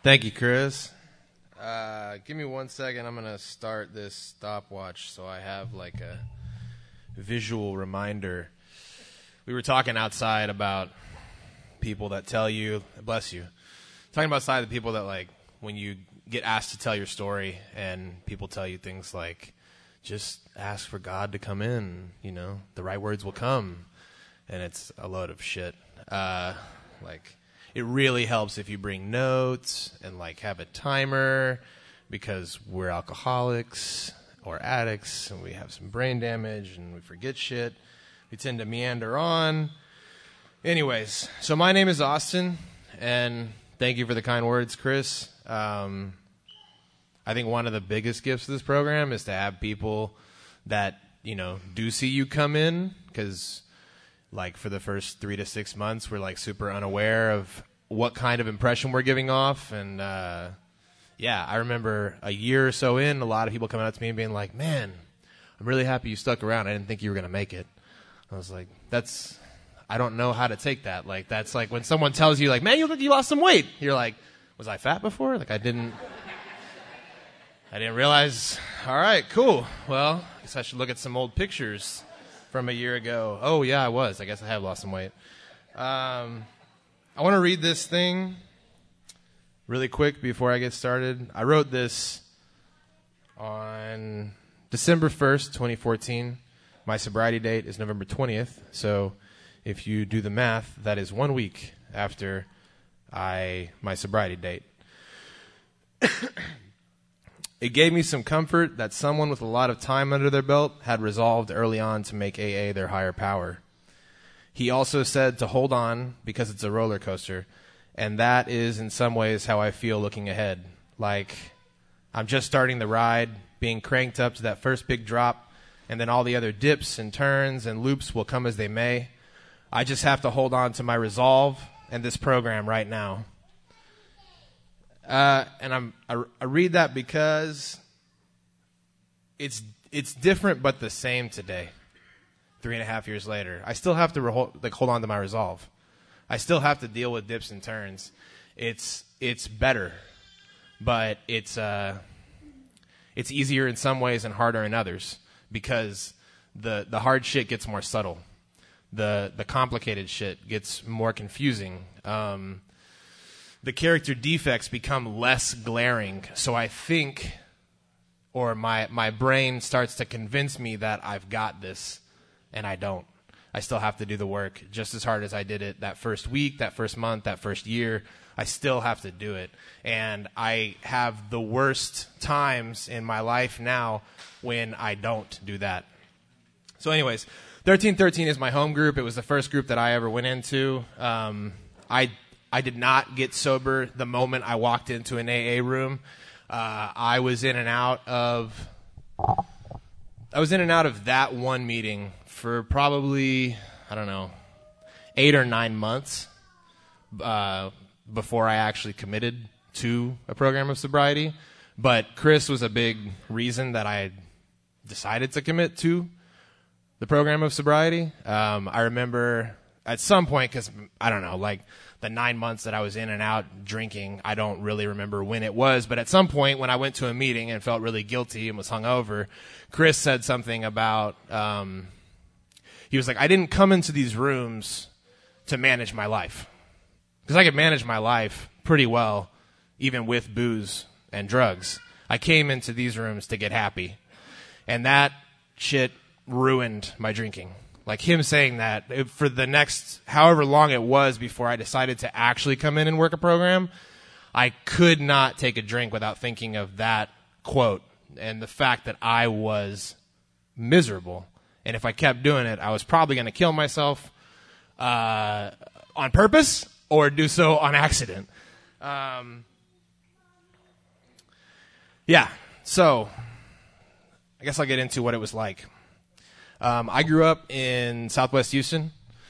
Thank you, Chris. Give me 1 second. I'm going to start this stopwatch so I have like a visual reminder. We were talking outside about people that tell you, bless you, talking about outside the people that like when you get asked to tell your story and people tell you things like, just ask for God to come in, you know, the right words will come. And it's a load of shit. Like, it really helps if you bring notes and like have a timer because we're alcoholics or addicts and we have some brain damage and we forget shit. We tend to meander on. Anyways, so my name is Austin, and thank you for the kind words, Chris. I think one of the biggest gifts of this program is to have people that, you know, do see you come in, because like for the first 3 to 6 months, we're like super unaware of what kind of impression we're giving off. And yeah, I remember a year or so in, a lot of people coming up to me and being like, man, I'm really happy you stuck around. I didn't think you were going to make it. I was like, I don't know how to take that. Like, that's like when someone tells you like, man, you look like you lost some weight. You're like, was I fat before? Like, I didn't realize. All right, cool. Well, I guess I should look at some old pictures from a year ago. Oh, yeah, I was. I guess I have lost some weight. I want to read this thing really quick before I get started. I wrote this on December 1st, 2014. My sobriety date is November 20th. So if you do the math, that is 1 week after my sobriety date. It gave me some comfort that someone with a lot of time under their belt had resolved early on to make AA their higher power. He also said to hold on because it's a roller coaster, and that is in some ways how I feel looking ahead. Like, I'm just starting the ride, being cranked up to that first big drop, and then all the other dips and turns and loops will come as they may. I just have to hold on to my resolve and this program right now. And I read that because it's different but the same today, 3.5 years later. I still have to hold on to my resolve. I still have to deal with dips and turns. It's better, but it's easier in some ways and harder in others because the hard shit gets more subtle. The complicated shit gets more confusing. The character defects become less glaring. So I think, or my brain starts to convince me that I've got this, and I don't. I still have to do the work just as hard as I did it that first week, that first month, that first year. I still have to do it. And I have the worst times in my life now when I don't do that. So anyways, 1313 is my home group. It was the first group that I ever went into. I did not get sober the moment I walked into an AA room. I was in and out of that one meeting for probably, 8 or 9 months before I actually committed to a program of sobriety. But Chris was a big reason that I decided to commit to the program of sobriety. I remember at some point, because the 9 months that I was in and out drinking, I don't really remember when it was, but at some point when I went to a meeting and felt really guilty and was hungover, Chris said something about, he was like, I didn't come into these rooms to manage my life. Because I could manage my life pretty well, even with booze and drugs. I came into these rooms to get happy. And that shit ruined my drinking. Like him saying that for the next however long it was before I decided to actually come in and work a program, I could not take a drink without thinking of that quote and the fact that I was miserable. And if I kept doing it, I was probably going to kill myself on purpose or do so on accident. Yeah, so I guess I'll get into what it was like. I grew up in Southwest Houston.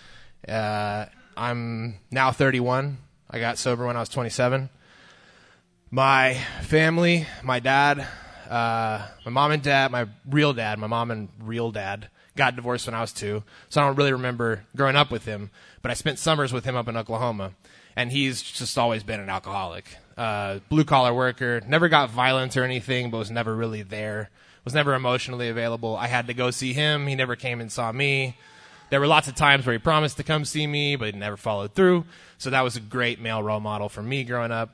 I'm now 31. I got sober when I was 27. My family, my dad, my mom and dad, my mom and real dad got divorced when I was 2, so I don't really remember growing up with him, but I spent summers with him up in Oklahoma, and he's just always been an alcoholic. Blue-collar worker, never got violent or anything, but was never really there, was never emotionally available. I had to go see him. He never came and saw me. There were lots of times where he promised to come see me, but he never followed through, so that was a great male role model for me growing up.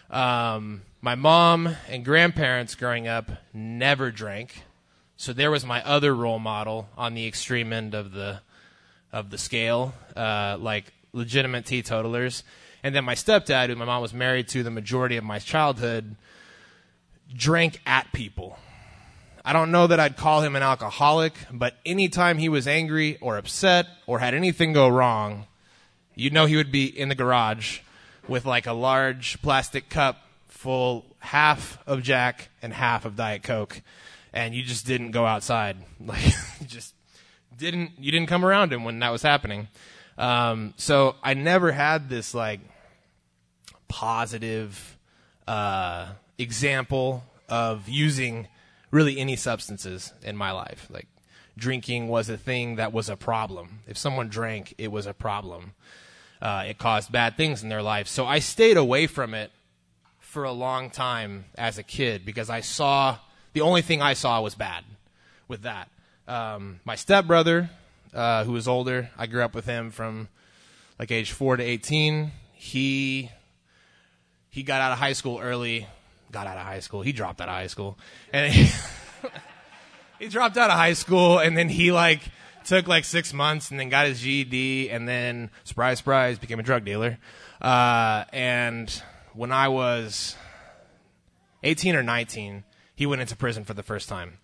My mom and grandparents growing up never drank, so there was my other role model on the extreme end of the scale, like legitimate teetotalers. And then my stepdad, who my mom was married to the majority of my childhood, drank at people. I don't know that I'd call him an alcoholic, but anytime he was angry or upset or had anything go wrong, you'd know he would be in the garage with like a large plastic cup full half of Jack and half of Diet Coke, and you just didn't go outside. Like you didn't come around him when that was happening. So I never had this like positive example of using really any substances in my life. Like drinking was a thing that was a problem. If someone drank, it was a problem. It caused bad things in their life. So I stayed away from it for a long time as a kid because the only thing I saw was bad with that. My stepbrother, who was older, I grew up with him from like age 4 to 18. He got out of high school early. He dropped out of high school. And he dropped out of high school, and then he like took like 6 months and then got his GED, and then surprise, surprise, became a drug dealer. And when I was 18 or 19, he went into prison for the first time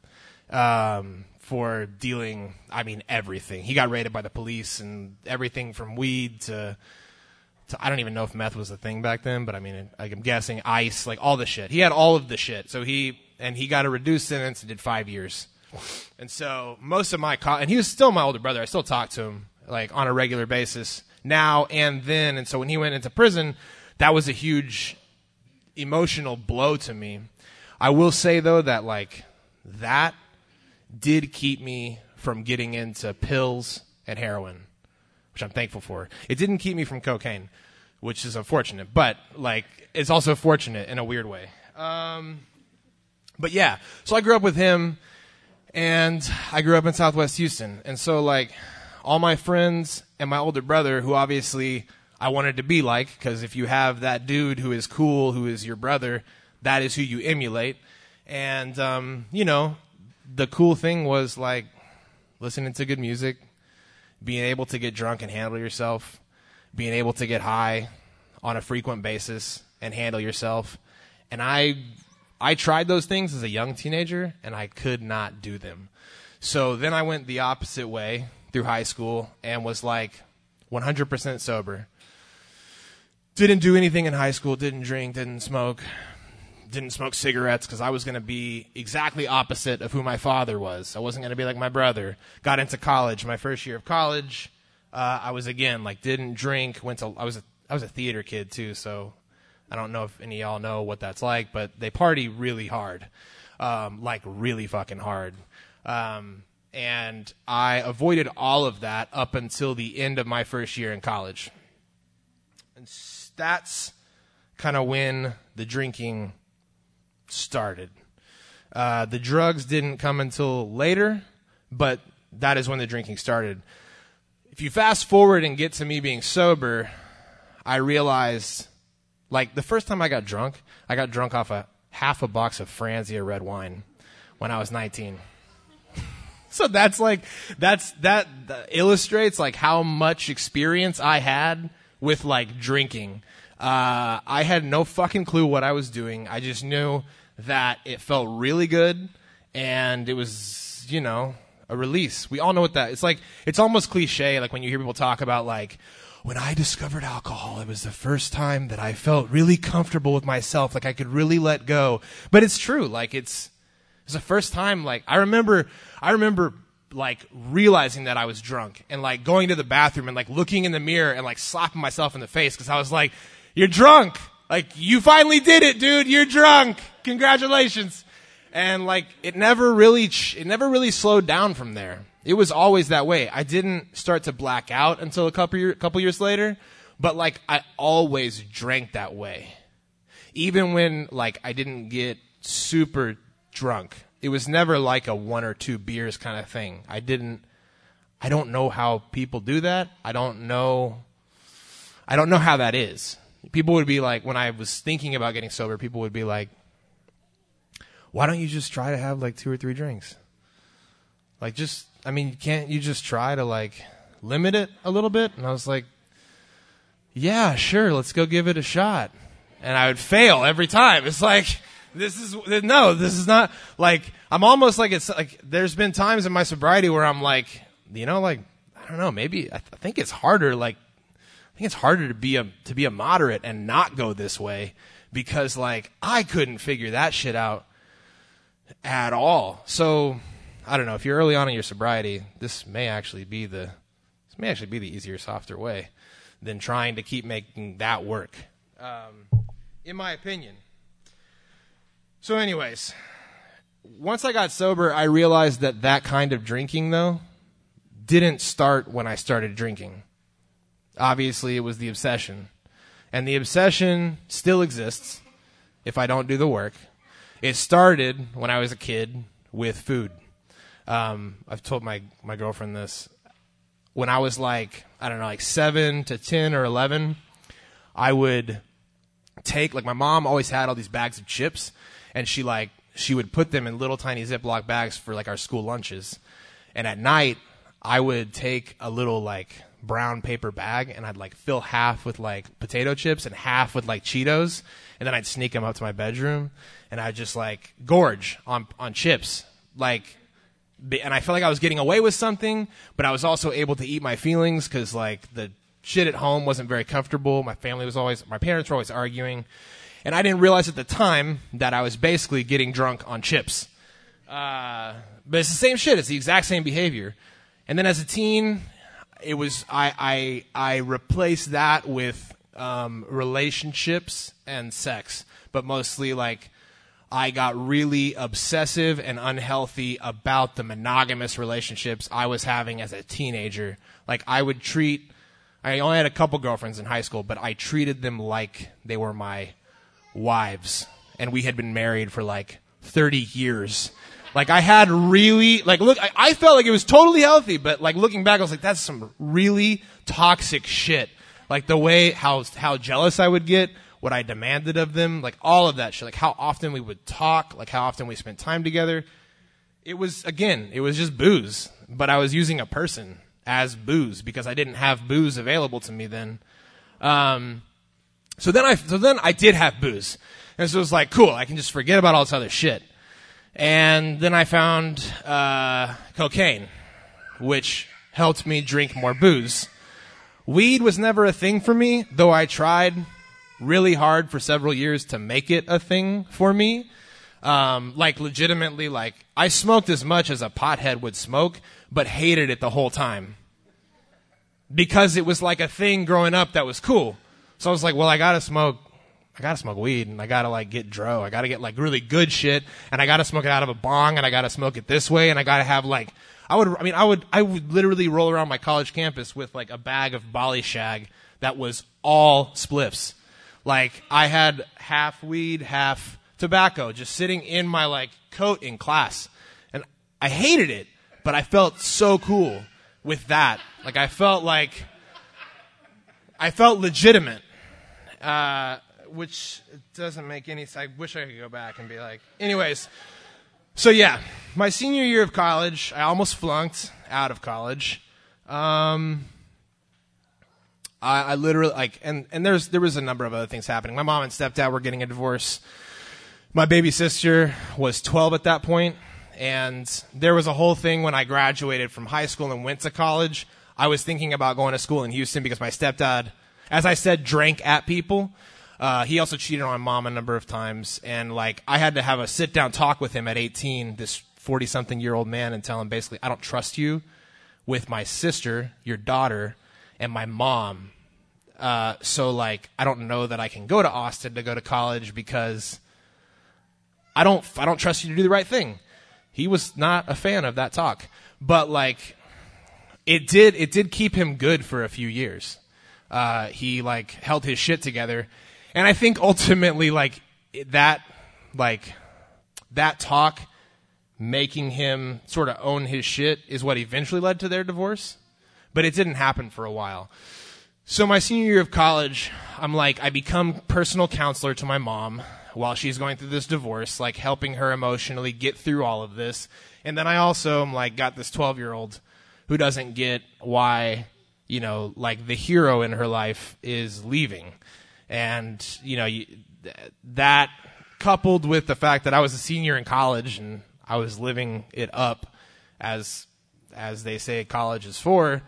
for dealing, everything. He got raided by the police, and everything from weed to I don't even know if meth was a thing back then, but I'm guessing ice, like all the shit. He had all of the shit. So he got a reduced sentence and did 5 years. And so most of and he was still my older brother. I still talk to him like on a regular basis now and then. And so when he went into prison, that was a huge emotional blow to me. I will say though that like that did keep me from getting into pills and heroin, which I'm thankful for. It didn't keep me from cocaine, which is unfortunate, but like it's also fortunate in a weird way. But yeah, so I grew up with him, and I grew up in Southwest Houston, and so like all my friends and my older brother, who obviously I wanted to be like, because if you have that dude who is cool, who is your brother, that is who you emulate. And the cool thing was like listening to good music, being able to get drunk and handle yourself, being able to get high on a frequent basis and handle yourself. And I tried those things as a young teenager, and I could not do them. So then I went the opposite way through high school and was like 100% sober. Didn't do anything in high school, didn't drink, didn't smoke cigarettes because I was going to be exactly opposite of who my father was. I wasn't going to be like my brother. Got into college. My first year of college, I was again like didn't drink. I was a theater kid too, so I don't know if any of y'all know what that's like, but they party really hard, like really fucking hard. And I avoided all of that up until the end of my first year in college. And that's kind of when the drinking started. The drugs didn't come until later, but that is when the drinking started. If you fast forward and get to me being sober, I realized, like, the first time I got drunk off half a box of Franzia red wine when I was 19. So that illustrates like how much experience I had with like drinking. I had no fucking clue what I was doing. I just knew that it felt really good, and it was, a release. We all know what that. It's like, it's almost cliche, like when you hear people talk about like, when I discovered alcohol, it was the first time that I felt really comfortable with myself, like I could really let go. But it's true, like it's the first time, like I remember like realizing that I was drunk and like going to the bathroom and like looking in the mirror and like slapping myself in the face because I was like, "You're drunk. Like you finally did it, dude. You're drunk. Congratulations." And like it never really slowed down from there. It was always that way. I didn't start to black out until a couple years later, but like I always drank that way. Even when like I didn't get super drunk, it was never like a 1 or 2 beers kind of thing. I don't know how people do that. I don't know how that is. People would be like, when I was thinking about getting sober, people would be like, why don't you just try to have like 2 or 3 drinks? Like can't you just try to like limit it a little bit? And I was like, yeah, sure, let's go give it a shot. And I would fail every time. It's like, this is not, like, I'm almost like, it's like, there's been times in my sobriety where I'm like, like, I don't know, maybe, I think it's harder, like, I think it's harder to be a moderate and not go this way, because like, I couldn't figure that shit out at all. So, I don't know, if you're early on in your sobriety, this may actually be the easier, softer way than trying to keep making that work, in my opinion. So anyways, once I got sober, I realized that kind of drinking, though, didn't start when I started drinking. Obviously, it was the obsession. And the obsession still exists if I don't do the work. It started when I was a kid with food. I've told my girlfriend this. When I was like, I don't know, like 7 to 10 or 11, I would take, like my mom always had all these bags of chips, and she would put them in little tiny Ziploc bags for like our school lunches. And at night, I would take a little like brown paper bag, and I'd like fill half with like potato chips and half with like Cheetos, and then I'd sneak them up to my bedroom, and I'd just like gorge on chips, like. And I felt like I was getting away with something, but I was also able to eat my feelings because like the shit at home wasn't very comfortable. My parents were always arguing, and I didn't realize at the time that I was basically getting drunk on chips. But it's the same shit. It's the exact same behavior. And then as a teen, it was I replaced that with relationships and sex, but mostly like. I got really obsessive and unhealthy about the monogamous relationships I was having as a teenager. Like I only had a couple girlfriends in high school, but I treated them like they were my wives. And we had been married for like 30 years. Like I had really, like look, I felt like it was totally healthy, but like looking back, I was like, that's some really toxic shit. Like the way, how jealous I would get, what I demanded of them, like all of that shit, like how often we would talk, like how often we spent time together. It was just booze, but I was using a person as booze because I didn't have booze available to me then. So then I did have booze. And so it was like, cool, I can just forget about all this other shit. And then I found cocaine, which helped me drink more booze. Weed was never a thing for me, though I tried really hard for several years to make it a thing for me. Like legitimately, like I smoked as much as a pothead would smoke, but hated it the whole time. Because it was like a thing growing up that was cool. So I was like, well, I gotta smoke weed, and I gotta like get dro. I gotta get like really good shit, and I gotta smoke it out of a bong, and I gotta smoke it this way, and I gotta have like, I would literally roll around my college campus with like a bag of Bali Shag that was all spliffs. Like, I had half weed, half tobacco just sitting in my, like, coat in class. And I hated it, but I felt so cool with that. Like, I felt legitimate, which doesn't make any sense. I wish I could go back and be like, anyways. So, yeah, my senior year of college, I almost flunked out of college. I literally, like, and there was a number of other things happening. My mom and stepdad were getting a divorce. My baby sister was 12 at that point, and there was a whole thing when I graduated from high school and went to college. I was thinking about going to school in Houston because my stepdad, as I said, drank at people. He also cheated on my mom a number of times, and like I had to have a sit-down talk with him at 18, this 40-something-year-old man, and tell him basically, I don't trust you with my sister, your daughter, and my mom. So like, I don't know that I can go to Austin to go to college because I don't trust you to do the right thing. He was not a fan of that talk. but like it did keep him good for a few years. He like held his shit together, and I think ultimately like that talk making him sort of own his shit is what eventually led to their divorce, but it didn't happen for a while. So my senior year of college, I become personal counselor to my mom while she's going through this divorce, like helping her emotionally get through all of this. And then I also am like got this 12-year-old who doesn't get why, like the hero in her life is leaving. And, that coupled with the fact that I was a senior in college and I was living it up as they say college is for,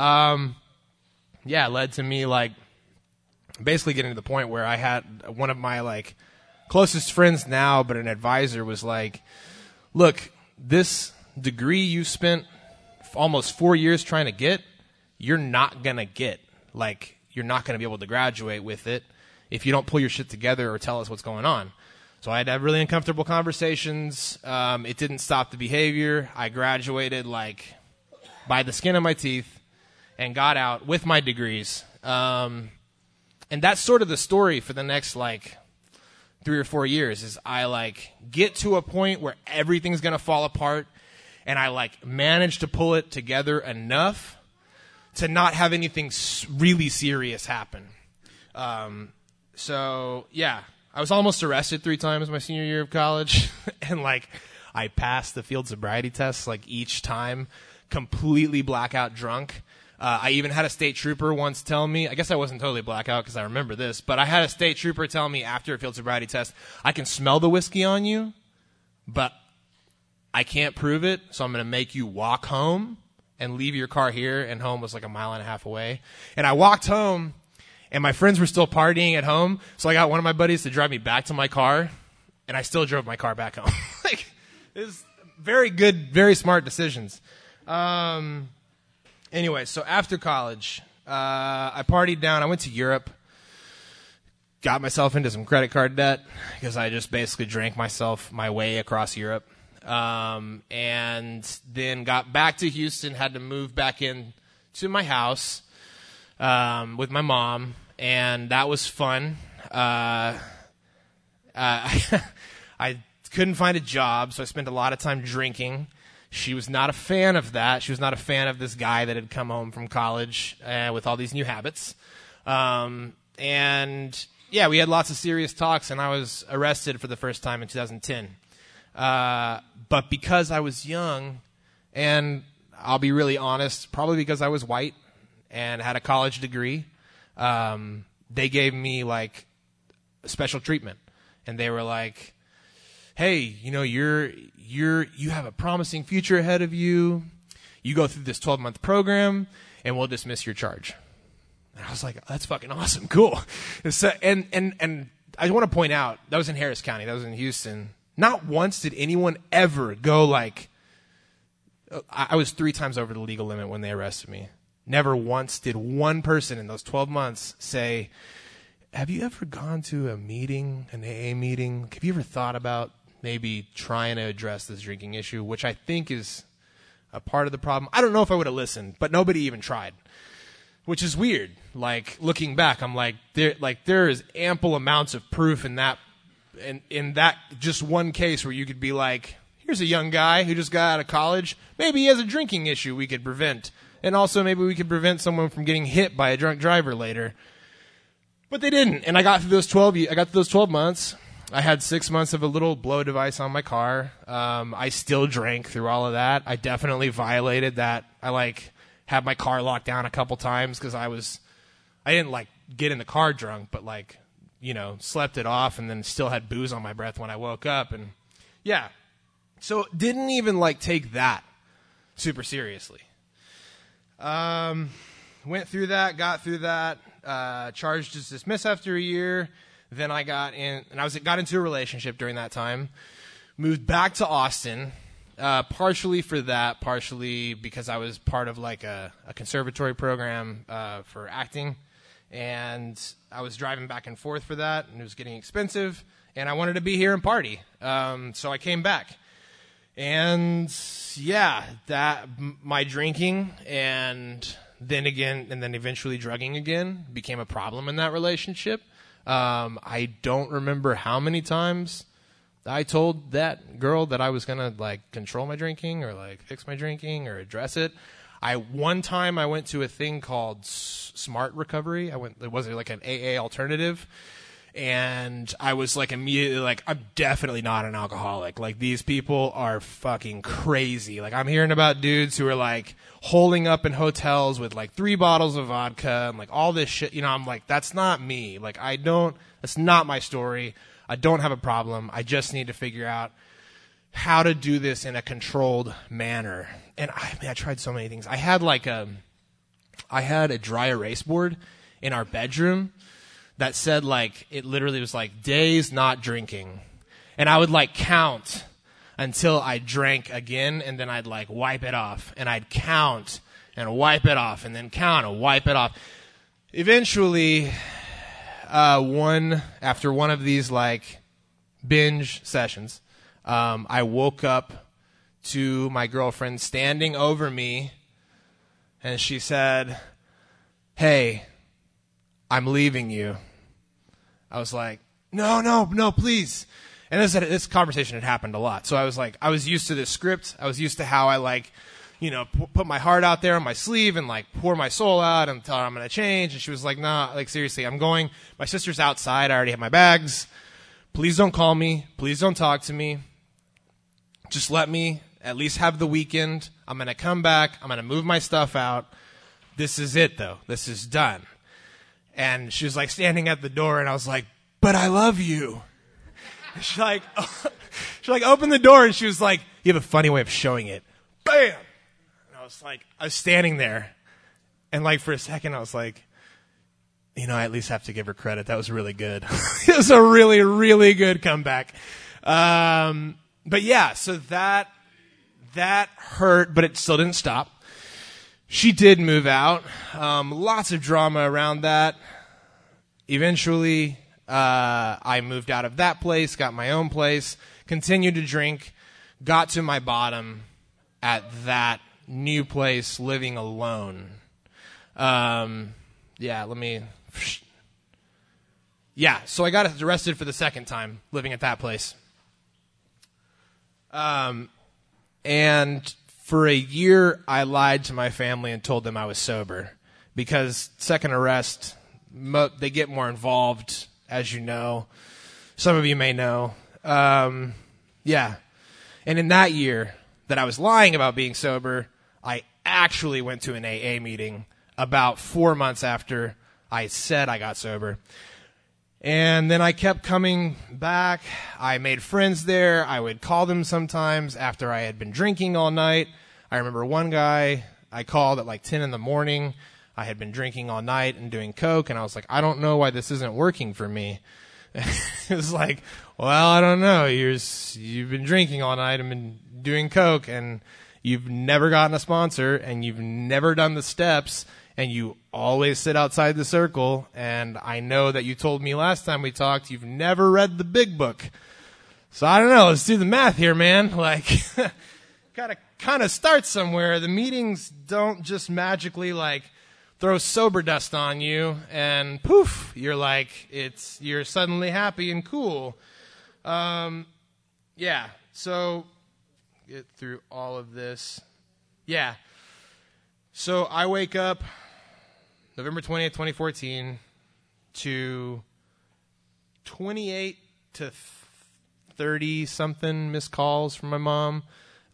led to me like basically getting to the point where I had one of my like closest friends now, but an advisor was like, look, this degree you spent almost 4 years trying to get, you're not going to get. Like, you're not going to be able to graduate with it if you don't pull your shit together or tell us what's going on. So I had to have really uncomfortable conversations. It didn't stop the behavior. I graduated like by the skin of my teeth and got out with my degrees. And that's sort of the story for the next like 3 or 4 years is I like get to a point where everything's going to fall apart and I like manage to pull it together enough to not have anything really serious happen. So yeah, I was almost arrested 3 times my senior year of college and like I passed the field sobriety test like each time completely blackout drunk. I even had a state trooper once tell me, I guess I wasn't totally blackout because I remember this, but I had a state trooper tell me after a field sobriety test, I can smell the whiskey on you, but I can't prove it, so I'm going to make you walk home and leave your car here, and home was like 1.5 miles away. And I walked home, and my friends were still partying at home, so I got one of my buddies to drive me back to my car, and I still drove my car back home. Like, it was very good, very smart decisions. Anyway, so after college, I partied down. I went to Europe, got myself into some credit card debt because I just basically drank my way across Europe. And then got back to Houston, had to move back in to my house with my mom, and that was fun. I couldn't find a job, so I spent a lot of time drinking. She was not a fan of that. She was not a fan of this guy that had come home from college with all these new habits. And, yeah, we had lots of serious talks, and I was arrested for the first time in 2010. But because I was young, and I'll be really honest, probably because I was white and had a college degree, they gave me, like, special treatment. And they were like, hey, you have a promising future ahead of you. You go through this 12-month program, and we'll dismiss your charge. And I was like, that's fucking awesome, cool. And I want to point out, that was in Harris County, that was in Houston. Not once did anyone ever go like, I was 3 times over the legal limit when they arrested me. Never once did one person in those 12 months say, have you ever gone to a meeting, an AA meeting? Have you ever thought about maybe trying to address this drinking issue, which I think is a part of the problem? I don't know if I would have listened, but nobody even tried, which is weird. Like, looking back, I'm like, there is ample amounts of proof in that just one case where you could be like, here's a young guy who just got out of college. Maybe he has a drinking issue we could prevent. And also maybe we could prevent someone from getting hit by a drunk driver later. But they didn't. And I got through those 12 months. I had 6 months of a little blow device on my car. I still drank through all of that. I definitely violated that. I had my car locked down a couple times because I didn't get in the car drunk, but slept it off and then still had booze on my breath when I woke up. And yeah, so didn't even take that super seriously. Went through that, got through that, charged as dismissed after a year. Then I got into a relationship during that time, moved back to Austin, partially for that, partially because I was part of a conservatory program, for acting. And I was driving back and forth for that, and it was getting expensive, and I wanted to be here and party. So I came back. And yeah, my drinking and then eventually drugging again became a problem in that relationship. I don't remember how many times I told that girl that I was going to like control my drinking or like fix my drinking or address it. One time I went to a thing called Smart Recovery. It was like an AA alternative. And I was like immediately like, I'm definitely not an alcoholic. Like these people are fucking crazy. Like I'm hearing about dudes who are like holding up in hotels with like 3 bottles of vodka and like all this shit. You know, I'm like, that's not me. Like that's not my story. I don't have a problem. I just need to figure out how to do this in a controlled manner. And I tried so many things. I had a dry erase board in our bedroom that said like, it literally was like days not drinking. And I would like count until I drank again, and then I'd like wipe it off. And I'd count and wipe it off, and then count and wipe it off. Eventually, after one of these like binge sessions, I woke up to my girlfriend standing over me, and she said, "Hey, I'm leaving you." I was like, no, please. And this conversation had happened a lot. So I was like, I was used to this script. I was used to how I like, you know, put my heart out there on my sleeve and like pour my soul out and tell her I'm going to change. And she was like, nah, like seriously, I'm going. My sister's outside. I already have my bags. Please don't call me. Please don't talk to me. Just let me at least have the weekend. I'm going to come back. I'm going to move my stuff out. This is it though. This is done. And she was like standing at the door, and I was like, "But I love you." She like opened the door, and she was like, "You have a funny way of showing it." Bam! And I was standing there, and like for a second, I was like, you know, I at least have to give her credit. That was really good. It was a really, really good comeback. But yeah, so that hurt, but it still didn't stop. She did move out. Lots of drama around that. Eventually, I moved out of that place, got my own place, continued to drink, got to my bottom at that new place, living alone. So I got arrested for the second time living at that place. And for a year, I lied to my family and told them I was sober because second arrest, they get more involved, as you know. Some of you may know. And in that year that I was lying about being sober, I actually went to an AA meeting about 4 months after I said I got sober. And then I kept coming back. I made friends there. I would call them sometimes after I had been drinking all night. I remember one guy I called at like 10 in the morning. I had been drinking all night and doing coke, and I was like, I don't know why this isn't working for me. It was like, well, I don't know. You've been drinking all night and been doing coke, and you've never gotten a sponsor, and you've never done the steps, and you always sit outside the circle, and I know that you told me last time we talked you've never read the big book. So I don't know. Let's do the math here, man. Like, kind of start somewhere. The meetings don't just magically like throw sober dust on you and poof, you're suddenly happy and cool. So get through all of this. Yeah. So I wake up November 20th, 2014 to 28 to 30 something missed calls from my mom.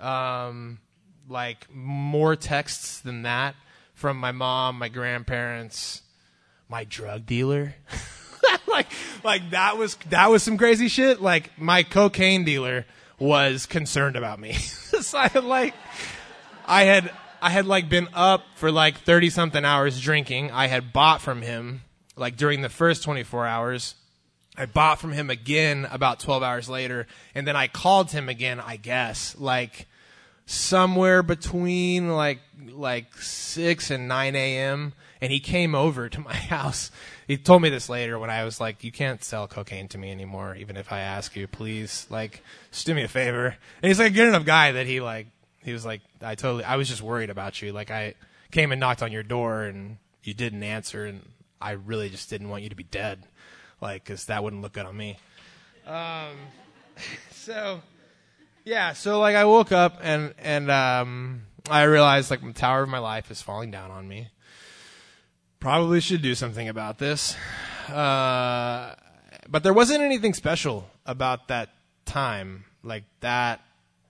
Like more texts than that from my mom, my grandparents, my drug dealer. like that was some crazy shit. Like my cocaine dealer was concerned about me. So I had like been up for like 30 something hours drinking. I had bought from him like during the first 24 hours. I bought from him again about 12 hours later, and then I called him again, I guess, like somewhere between like 6 and 9 a.m., and he came over to my house. He told me this later when I was like, you can't sell cocaine to me anymore, even if I ask you, please. Like, just do me a favor. And he's like a good enough guy that he was like, I was just worried about you. Like, I came and knocked on your door and you didn't answer, and I really just didn't want you to be dead. Like, 'cause that wouldn't look good on me. So like I woke up and I realized like the tower of my life is falling down on me. Probably should do something about this. But there wasn't anything special about that time, like that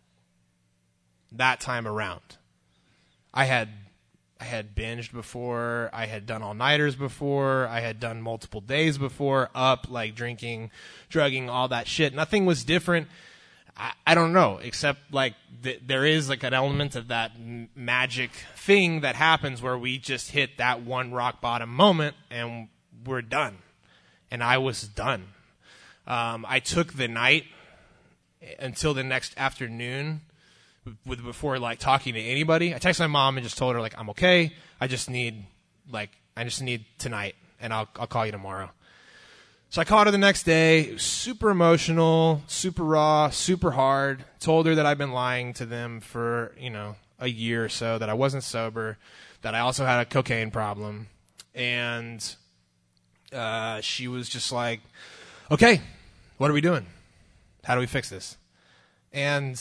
time around. I had binged before. I had done all-nighters before. I had done multiple days before, up, like drinking, drugging, all that shit. Nothing was different. I don't know, except like there is like an element of that magic thing that happens where we just hit that one rock bottom moment and we're done. And I was done. I took the night until the next afternoon before like talking to anybody. I texted my mom and just told her like, I'm okay. I just need tonight, and I'll call you tomorrow. So I called her the next day. It was super emotional, super raw, super hard. Told her that I've been lying to them for, a year or so, that I wasn't sober, that I also had a cocaine problem. And she was just like, okay, what are we doing? How do we fix this? And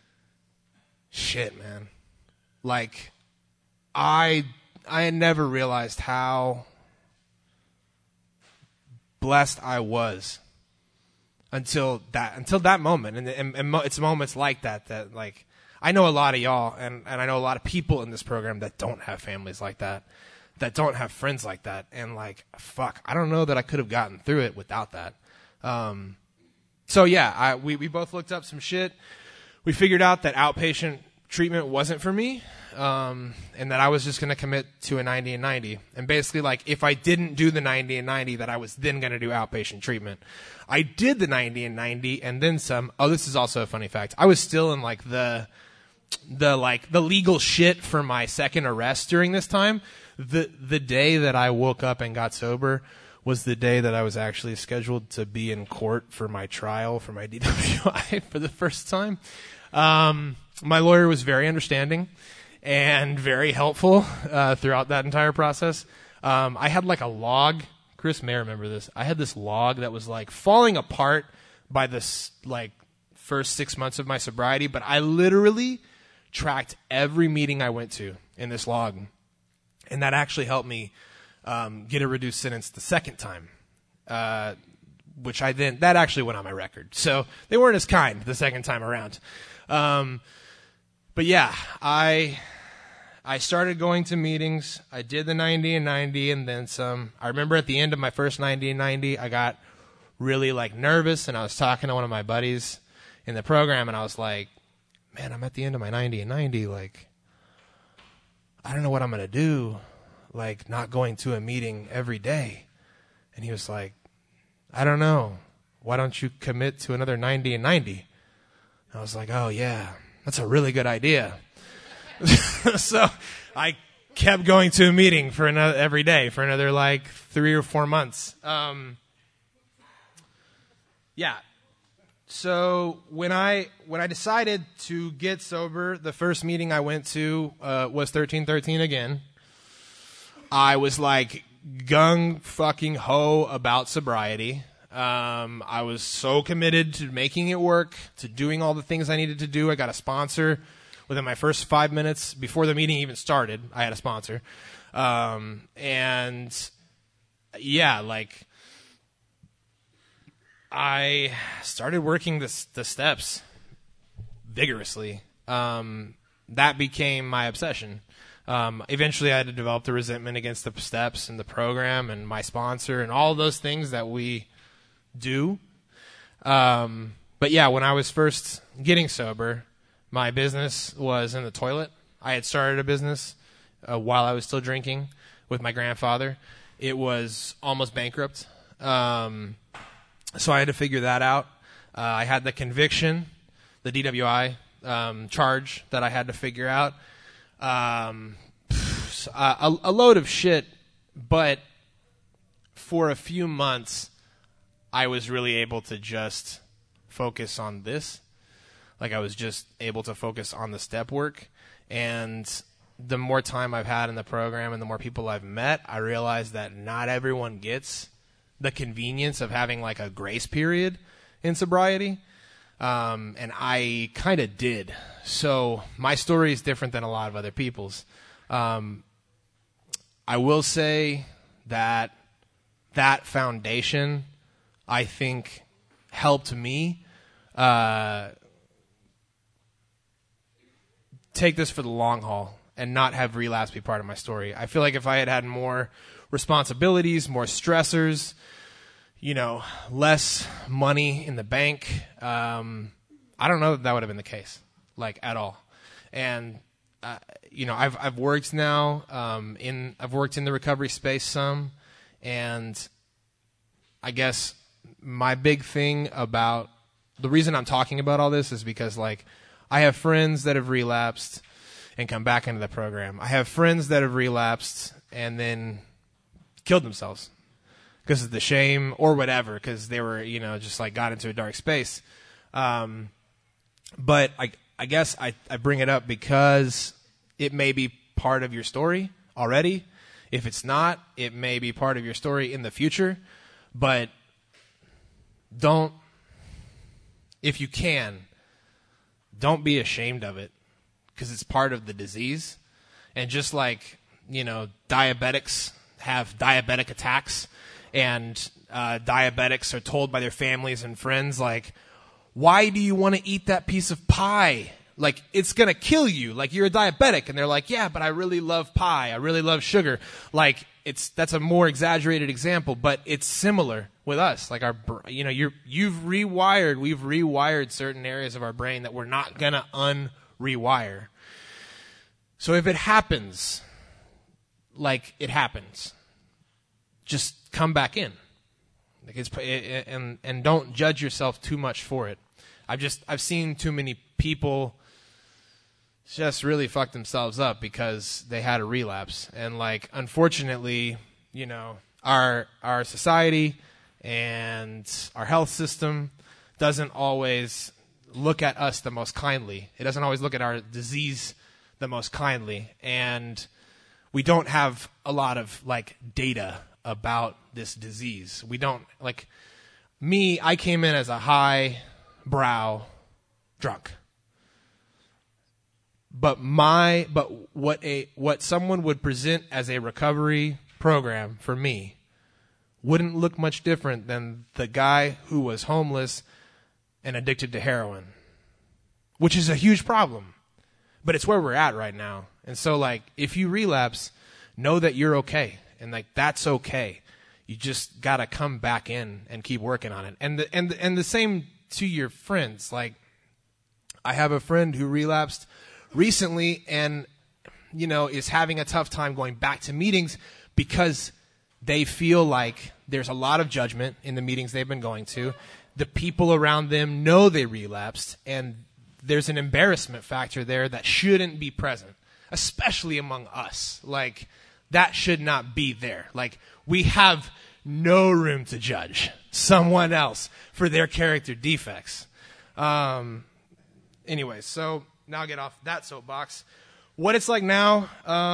shit, man. Like, I had never realized how blessed I was until that moment. And it's moments like that like, I know a lot of y'all, and I know a lot of people in this program that don't have families like that don't have friends like that. And like, fuck, I don't know that I could have gotten through it without that. So yeah, we both looked up some shit. We figured out that outpatient treatment wasn't for me, and that I was just going to commit to a 90 and 90. And basically, like, if I didn't do the 90 and 90, that I was then going to do outpatient treatment. I did the 90 and 90 and then some. Oh, this is also a funny fact. I was still in like the legal shit for my second arrest during this time. The day that I woke up and got sober was the day that I was actually scheduled to be in court for my trial for my DWI for the first time. My lawyer was very understanding and very helpful throughout that entire process. I had like a log. Chris may remember this. I had this log that was like falling apart by this like first 6 months of my sobriety, but I literally tracked every meeting I went to in this log, and that actually helped me get a reduced sentence the second time, which that actually went on my record. So they weren't as kind the second time around. But yeah, I started going to meetings. I did the 90 and 90 and then some. I remember at the end of my first 90 and 90, I got really like nervous, and I was talking to one of my buddies in the program, and I was like, man, I'm at the end of my 90 and 90. Like, I don't know what I'm going to do, like not going to a meeting every day. And he was like, I don't know. Why don't you commit to another 90 and 90? I was like, oh yeah, that's a really good idea. So I kept going to a meeting every day for another like 3 or 4 months. Yeah. So when I decided to get sober, the first meeting I went to was 1313 again. I was like gung fucking ho about sobriety. I was so committed to making it work, to doing all the things I needed to do. I got a sponsor within my first 5 minutes before the meeting even started. I had a sponsor. And yeah, like I started working the steps vigorously. That became my obsession. Eventually I had to develop the resentment against the steps and the program and my sponsor and all those things that we do. But yeah, when I was first getting sober, my business was in the toilet. I had started a business while I was still drinking with my grandfather. It was almost bankrupt. So I had to figure that out. I had the conviction, the DWI, charge that I had to figure out. A load of shit, but for a few months, I was really able to just focus on this. Like, I was just able to focus on the step work. And the more time I've had in the program and the more people I've met, I realize that not everyone gets the convenience of having like a grace period in sobriety. And I kind of did. So my story is different than a lot of other people's. I will say that foundation, I think, helped me take this for the long haul and not have relapse be part of my story. I feel like if I had had more responsibilities, more stressors, less money in the bank, I don't know that would have been the case, like, at all. And I've worked now I've worked in the recovery space some, and I guess my big thing about the reason I'm talking about all this is because, like, I have friends that have relapsed and come back into the program. I have friends that have relapsed and killed themselves because of the shame or whatever, because they were, just like got into a dark space. But I guess I bring it up because it may be part of your story already. If it's not, it may be part of your story in the future. But if you can, don't be ashamed of it, because it's part of the disease. And just like, diabetics have diabetic attacks, and diabetics are told by their families and friends, like, why do you want to eat that piece of pie? Like, it's going to kill you. Like, you're a diabetic. And they're like, yeah, but I really love pie. I really love sugar. Like, that's a more exaggerated example, but it's similar with us. Like, we've rewired certain areas of our brain that we're not going to unrewire. So if it happens, like it happens, just come back in. Like, and don't judge yourself too much for it. I've seen too many people just really fuck themselves up because they had a relapse. And, like, unfortunately, our society and our health system doesn't always look at us the most kindly. It doesn't always look at our disease the most kindly. And we don't have a lot of, like, data about this disease. We don't, like, I came in as a high brow drunk. But what someone would present as a recovery program for me wouldn't look much different than the guy who was homeless and addicted to heroin, which is a huge problem. But it's where we're at right now. And so, like, if you relapse, know that you're okay, and, like, that's okay. You just gotta come back in and keep working on it. And the same to your friends. Like, I have a friend who relapsed recently and, is having a tough time going back to meetings because they feel like there's a lot of judgment in the meetings they've been going to. The people around them know they relapsed, and there's an embarrassment factor there that shouldn't be present, especially among us. Like, that should not be there. Like, we have no room to judge someone else for their character defects. Anyway, so now I'll get off that soapbox. What it's like now,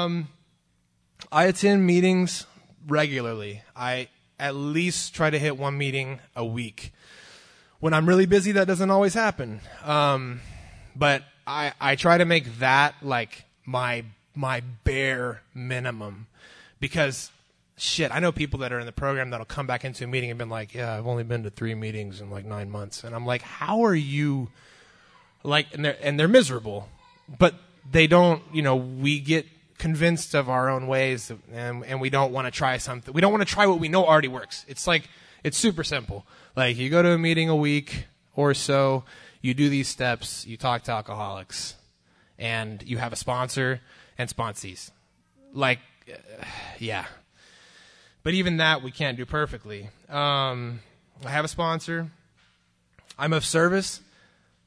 I attend meetings regularly. I at least try to hit one meeting a week. When I'm really busy, that doesn't always happen. But I try to make that like my bare minimum, because shit, I know people that are in the program that'll come back into a meeting and been like, yeah, I've only been to 3 meetings in like 9 months. And I'm like, how are you, like, and they're miserable, but they don't, we get convinced of our own ways, and we don't want to try something. We don't want to try what we know already works. It's like, it's super simple. Like, you go to a meeting a week or so, you do these steps, you talk to alcoholics, and you have a sponsor and sponsees. Like, yeah. But even that we can't do perfectly. I have a sponsor. I'm of service,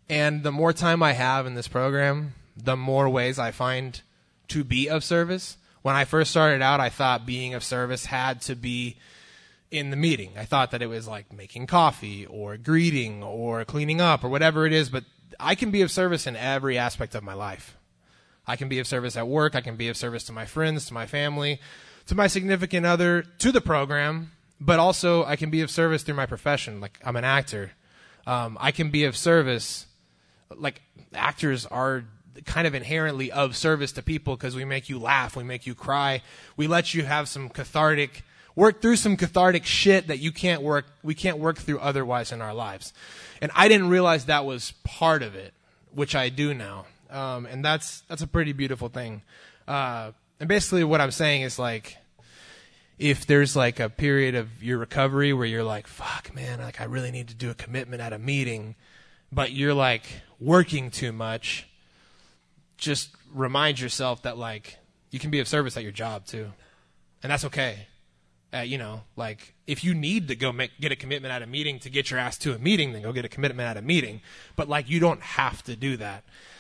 And the more time I have in this program, the more ways I find to be of service. When I first started out, I thought being of service had to be in the meeting. I thought that it was like making coffee or greeting or cleaning up or whatever it is, but I can be of service in every aspect of my life. I can be of service at work. I can be of service to my friends, to my family, to my significant other, to the program, but also I can be of service through my profession. Like, I'm an actor. I can be of service. Like, actors are kind of inherently of service to people because we make you laugh, we make you cry, we let you have some work through some cathartic shit that we can't work through otherwise in our lives. And I didn't realize that was part of it, which I do now. And that's a pretty beautiful thing. And basically what I'm saying is, like, if there's like a period of your recovery where you're like, fuck man, like I really need to do a commitment at a meeting, but you're like working too much, just remind yourself that like you can be of service at your job too. And that's okay. Like if you need to go get a commitment at a meeting to get your ass to a meeting, then go get a commitment at a meeting. But like you don't have to do that.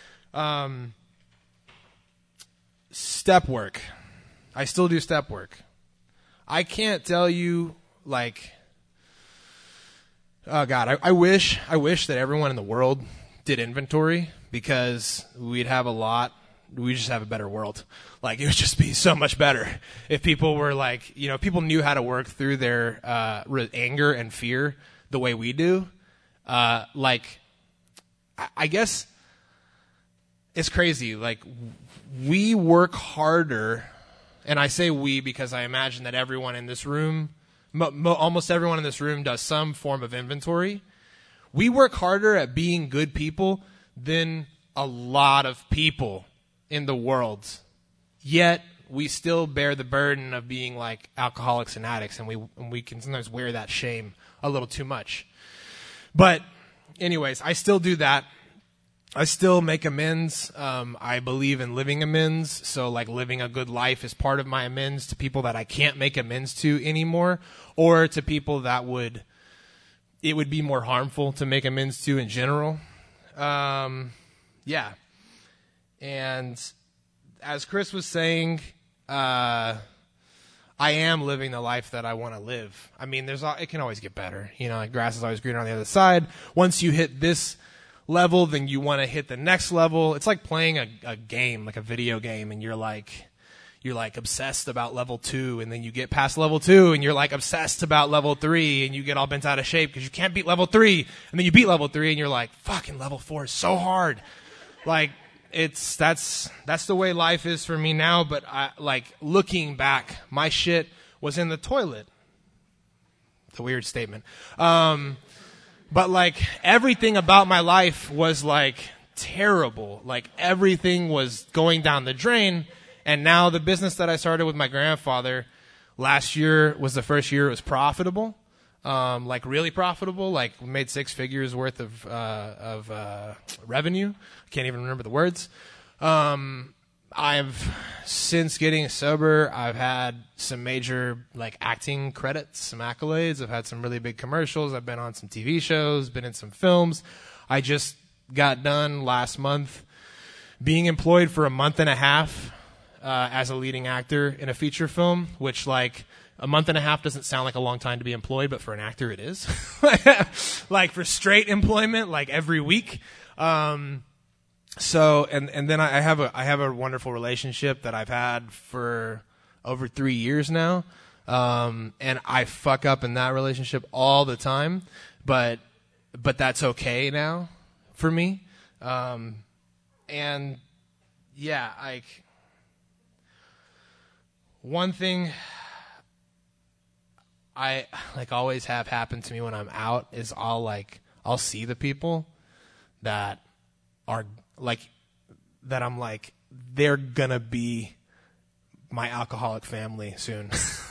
Step work. I still do step work. I can't tell you like, oh God, I wish that everyone in the world did inventory, because we'd have we just have a better world. Like, it would just be so much better if people were like, people knew how to work through their anger and fear the way we do. Like, I guess it's crazy. Like, we work harder, and I say we because I imagine that everyone in this room, almost everyone in this room does some form of inventory. We work harder at being good people than a lot of people in the world. Yet we still bear the burden of being like alcoholics and addicts, and we can sometimes wear that shame a little too much. But anyways, I still do that. I still make amends. I believe in living amends. So like living a good life is part of my amends to people that I can't make amends to anymore, or to people that it would be more harmful to make amends to in general. Yeah. And as Chris was saying, I am living the life that I want to live. I mean, it can always get better. Like grass is always greener on the other side. Once you hit this level, then you want to hit the next level. It's like playing a game, like a video game, and you're like obsessed about level 2, and then you get past level 2 and you're like obsessed about level 3, and you get all bent out of shape because you can't beat level 3, and then you beat level 3 and you're like, fucking level 4 is so hard. Like, that's the way life is for me now. But looking back, my shit was in the toilet. It's a weird statement. But like everything about my life was like terrible. Like everything was going down the drain. And now the business that I started with my grandfather last year was the first year it was profitable. Like really profitable. Like we made 6 figures worth of revenue. I can't even remember the words. I've since getting sober, I've had some major like acting credits, some accolades. I've had some really big commercials. I've been on some TV shows, been in some films. I just got done last month being employed for a month and a half as a leading actor in a feature film, which like a month and a half doesn't sound like a long time to be employed, but for an actor it is. Like for straight employment, like every week. So, and then I have a wonderful relationship that I've had for over 3 years now. And I fuck up in that relationship all the time, but that's okay now for me. And yeah, like one thing I like always have happen to me when I'm out is I'll see the people that are like, that I'm like, they're gonna be my alcoholic family soon.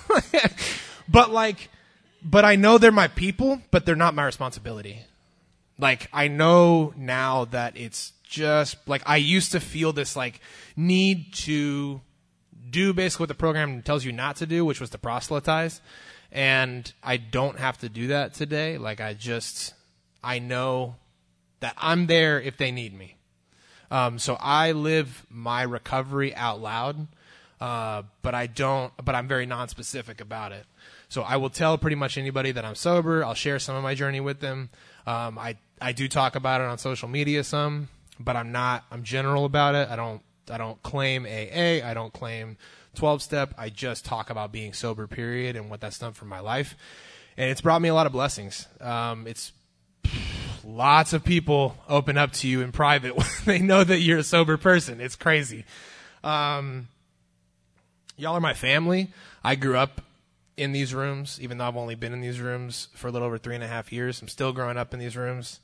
But I know they're my people, but they're not my responsibility. Like, I know now that it's just, like, I used to feel this, like, need to do basically what the program tells you not to do, which was to proselytize. And I don't have to do that today. Like, I know that I'm there if they need me. So I live my recovery out loud, but I'm very nonspecific about it. So I will tell pretty much anybody that I'm sober. I'll share some of my journey with them. I do talk about it on social media some, but I'm general about it. I don't claim AA. I don't claim 12-step. I just talk about being sober, period, and what that's done for my life. And it's brought me a lot of blessings. It's lots of people open up to you in private when they know that you're a sober person. It's crazy. Y'all are my family. I grew up in these rooms, even though I've only been in these rooms for a little over 3.5 years. I'm still growing up in these rooms.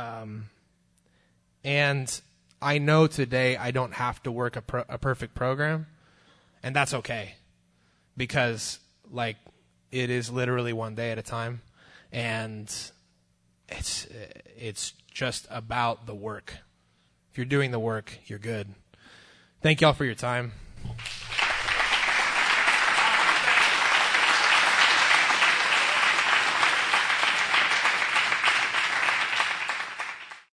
And I know today I don't have to work a perfect program, and that's okay, because like it is literally one day at a time, and it's just about the work. If you're doing the work, you're good. Thank y'all for your time.